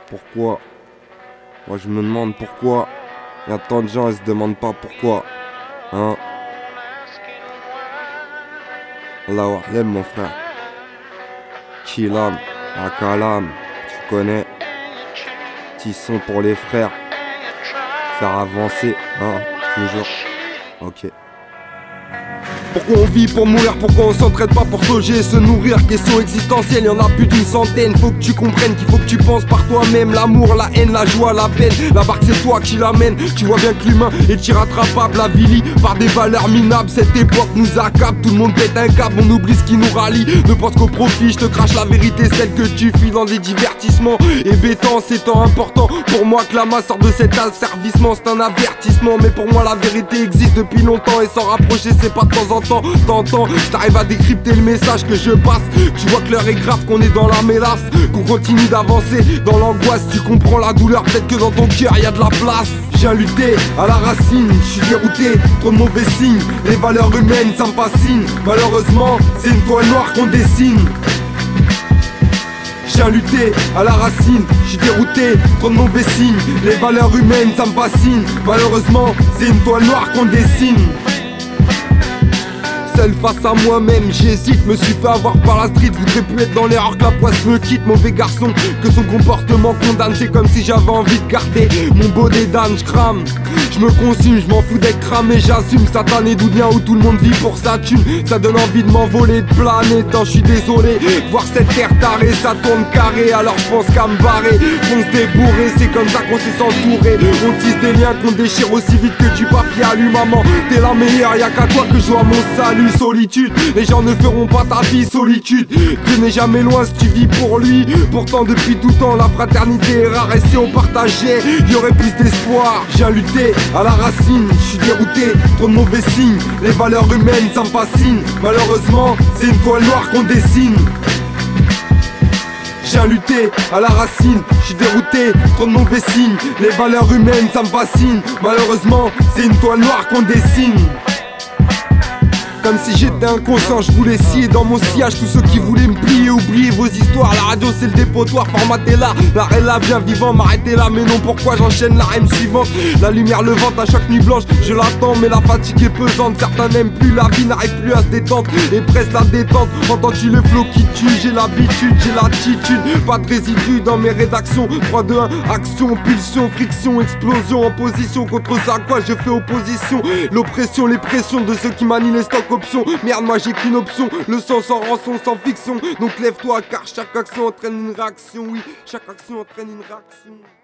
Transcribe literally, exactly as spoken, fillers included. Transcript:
Pourquoi? Moi je me demande pourquoi. Il y a tant de gens, ils se demandent pas pourquoi. Hein? Allahu A'lam mon frère. Kilam, Akalam, tu connais. Petits sons pour les frères. Faire avancer, hein, toujours. Ok. Pourquoi on vit pour mourir, pourquoi on s'entraide pas pour se loger, se nourrir? Question existentielle, y'en a plus d'une centaine. Faut que tu comprennes qu'il faut que tu penses par toi-même. L'amour, la haine, la joie, la peine. La barque c'est toi qui l'amène. Tu vois bien que l'humain est irrattrapable, avilie par des valeurs minables. Cette époque nous accable, tout le monde pète un câble. On oublie ce qui nous rallie, ne pense qu'au profit. Je te crache la vérité, celle que tu fuis dans des divertissements. Et bétant, c'est tant important pour moi que la masse sort de cet asservissement. C'est un avertissement, mais pour moi la vérité existe depuis longtemps. Et s'en rapprocher c'est pas de temps en temps. T'entends, t'arrives à décrypter le message que je passe. Tu vois que l'heure est grave, qu'on est dans la mélasse, qu'on continue d'avancer dans l'angoisse. Tu comprends la douleur, peut-être que dans ton cœur y a de la place. J'ai lutté à la racine, je suis dérouté, trop de mauvais signes. Les valeurs humaines ça me fascine. Malheureusement c'est une toile noire qu'on dessine. J'ai lutté à la racine, je suis dérouté, trop de mauvais signes. Les valeurs humaines ça me fascine. Malheureusement c'est une toile noire qu'on dessine. Seul face à moi-même, j'hésite, me suis fait avoir par la street. Voudrais plus être dans l'erreur que la poisse me quitte. Mauvais garçon, que son comportement condamne. C'est comme si j'avais envie de garder mon bonnet d'âne, j'crame. Je me consume, je m'en fous d'être cramé, j'assume. Satané d'où bien où tout le monde vit pour sa thune. Ça donne envie de m'envoler, de planer. Tant je suis désolé, voir cette terre tarée, ça tourne carré. Alors je pense qu'à me barrer, on se débourrer. C'est comme ça qu'on sait s'entourer. On tisse des liens qu'on déchire aussi vite que du papier alu. Maman, t'es la meilleure, y'a qu'à toi que je dois mon salut. Solitude, les gens ne feront pas ta vie solitude. Dieu n'est jamais loin si tu vis pour lui. Pourtant depuis tout temps la fraternité est rare. Et si on partageait, y aurait plus d'espoir. J'ai lutté à la racine, je suis dérouté, trop de mauvais signes. Les valeurs humaines ça me fascine. Malheureusement c'est une toile noire qu'on dessine. J'ai lutté à la racine, je suis dérouté, trop de mauvais signes. Les valeurs humaines ça me fascine. Malheureusement c'est une toile noire qu'on dessine. Comme si j'étais inconscient, je voulais scier dans mon sillage tous ceux qui voulaient me plier. Oubliez vos histoires, la radio c'est le dépotoir, formatez-la. La est là, bien vivant, m'arrêtez là. Mais non, pourquoi j'enchaîne la rime suivante? La lumière levante à chaque nuit blanche, je l'attends. Mais la fatigue est pesante, certains n'aiment plus la vie, n'arrivent plus à se détendre et presse la détente. Entends-tu le flow qui tue? J'ai l'habitude, j'ai l'attitude. Pas de résidus dans mes rédactions. Trois, deux, un, action, pulsion, friction, explosion. En position contre ça, quoi je fais opposition. L'oppression, les pressions de ceux qui manient les stocks. Merde, moi j'ai qu'une option, le sang sans rançon, sans fiction. Donc lève-toi car chaque action entraîne une réaction. Oui, chaque action entraîne une réaction.